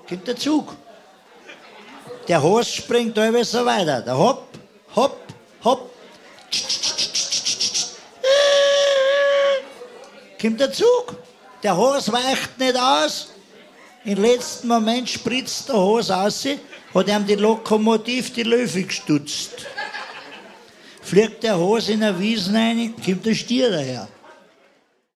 kommt der Zug. Der Horst springt da so weiter. Der hopp, hopp, hopp. Kommt der Zug. Der Horst weicht nicht aus. Im letzten Moment spritzt der Horst aus, hat ihm die Lokomotiv die Löwe gestutzt. Fliegt der Horst in der Wiesen rein, kommt der Stier daher.